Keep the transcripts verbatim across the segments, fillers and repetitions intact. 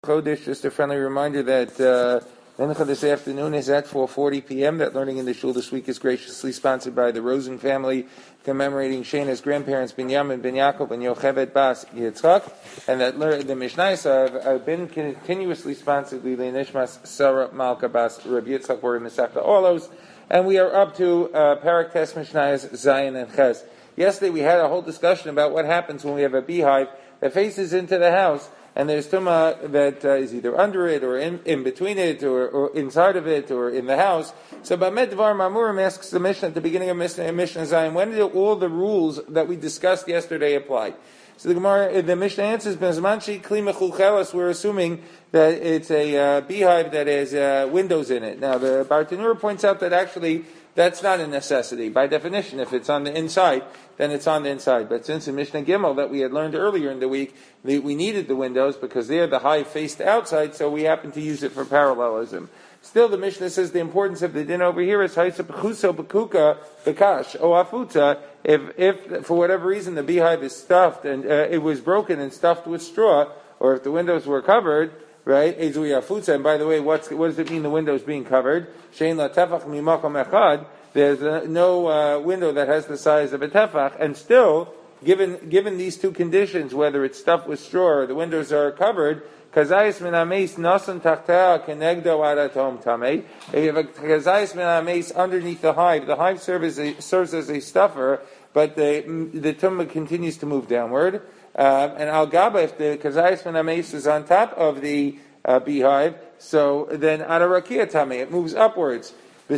Chodesh, just a friendly reminder that uh, Mincha this afternoon is at four forty p.m. That Learning in the Shul this week is graciously sponsored by the Rosen family, commemorating Shana's grandparents, Binyamin, Ben Yaakov, and Yocheved Bas Yitzchak, and that the Mishnayos have, have been continuously sponsored by Nishmas Sarah Malka Bas Reb Yitzchak. We're in Masechta Olos, and we are up to uh, Parak Tes Mishnayos Zayin and Ches. Yesterday we had a whole discussion about what happens when we have a beehive that faces into the house, and there's tumah that uh, is either under it, or in, in between it, or, or inside of it, or in the house. So Bamed Dvar Mamurim asks the Mishnah at the beginning of Mishnah, Mishnah Zion, when do all the rules that we discussed yesterday apply? So the Gemara, the Mishnah answers, Bezmanchi Kli Mechulchelas, we're assuming that it's a uh, beehive that has uh, windows in it. Now the Bartanura points out that actually that's not a necessity. By definition, if it's on the inside, then it's on the inside. But since in Mishnah Gimel that we had learned earlier in the week, we needed the windows because there the hive faced outside, so we happen to use it for parallelism. Still, the Mishnah says the importance of the din over here is Haisa Pechuso Bekuka Bekash O Afuta. If, if for whatever reason the beehive is stuffed and uh, it was broken and stuffed with straw, or if the windows were covered, right? And by the way, what's, what does it mean the windows being covered? Shein la tefach mimakom echad. There's a, no uh, window that has the size of a tefach, and still, given given these two conditions, whether it's stuffed with straw or the windows are covered, kazayis min ameis nasan tachta kenegdo adatom tamei. If you have a kazayis min ameis underneath the hive, the hive serves as a, serves as a stuffer, but the the tumah continues to move downward. Uh, and al gaba, if the kazayis min ameis is on top of the uh, beehive, so then adarakia tamei, it moves upwards. If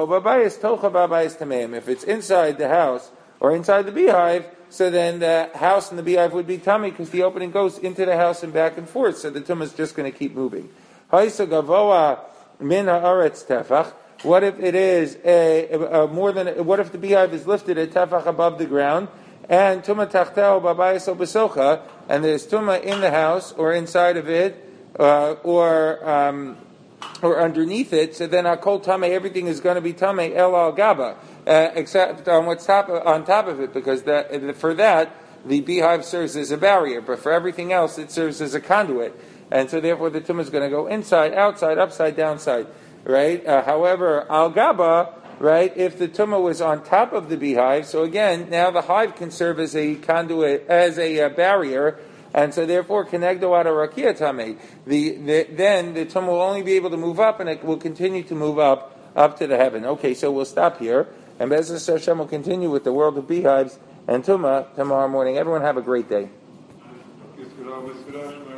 it's inside the house or inside the beehive, so then the house and the beehive would be tummy because the opening goes into the house and back and forth. So the tumah is just going to keep moving. What if it is a, a, a more than? A, what if the beehive is lifted a tefach above the ground and tumah tachteo babayis besocha, and there's tumah in the house or inside of it uh, or um, or underneath it, so then akol tamei, everything is going to be tamei el al gaba, uh, except on what's top on top of it, because that, for that the beehive serves as a barrier, but for everything else it serves as a conduit, and so therefore the tumah is going to go inside, outside, upside, downside, right? Uh, however, al gaba, right? If the tumah was on top of the beehive, so again now the hive can serve as a conduit, as a uh, barrier. And so therefore, kenegdo adarakia tamei, the, the then the tumah will only be able to move up, and it will continue to move up up to the heaven. Okay, so we'll stop here, and Be'ezus Hashem will continue with the world of beehives and tumah tomorrow morning. Everyone have a great day.